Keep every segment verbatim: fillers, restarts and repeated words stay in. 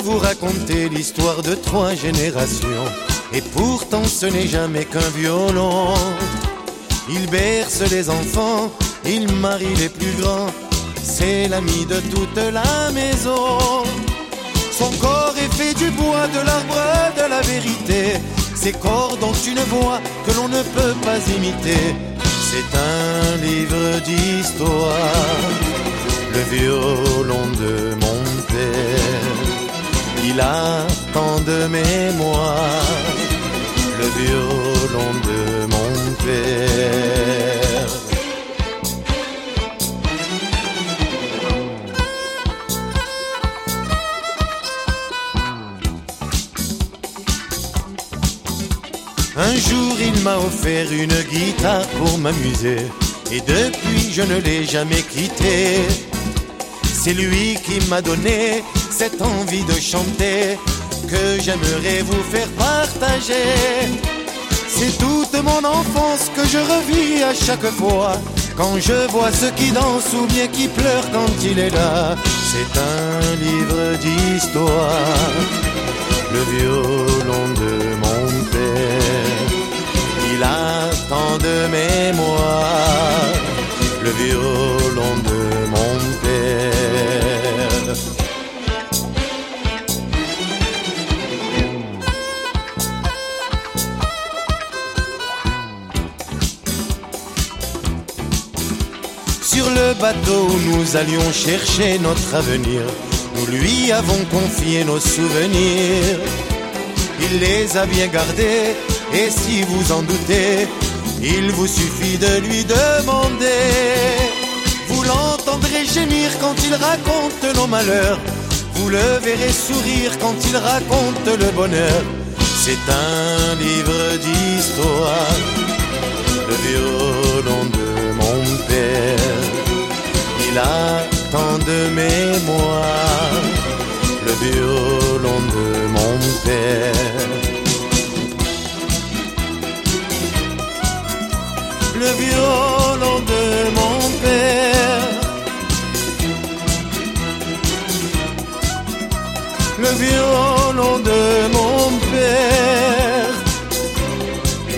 vous raconter l'histoire de trois générations. Et pourtant ce n'est jamais qu'un violon. Il berce les enfants, il marie les plus grands. C'est l'ami de toute la maison. Son corps est fait du bois, de l'arbre de la vérité. Ces cordes ont une voix que l'on ne peut pas imiter. C'est un livre d'histoire, le violon de mon père. Il a tant de mémoire, le violon de mon père. Un jour il m'a offert une guitare pour m'amuser, et depuis je ne l'ai jamais quitté. C'est lui qui m'a donné cette envie de chanter que j'aimerais vous faire partager. C'est toute mon enfance que je revis à chaque fois, quand je vois ceux qui dansent ou bien qui pleurent quand il est là. C'est un livre d'histoire, le violon de mon père. Il a tant de mémoire, le violon de mon père. Sur le bateau où nous allions chercher notre avenir, nous lui avons confié nos souvenirs. Il les a bien gardés, et si vous en doutez, il vous suffit de lui demander. Vous l'entendrez gémir quand il raconte nos malheurs, vous le verrez sourire quand il raconte le bonheur. C'est un livre d'histoire, le violon de mon père. Il a tant de mémoire, le violon de mon père. Le violon de mon père. Le violon de mon père.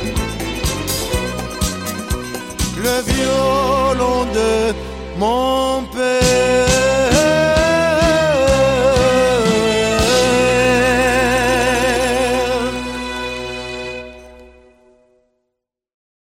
Le violon de mon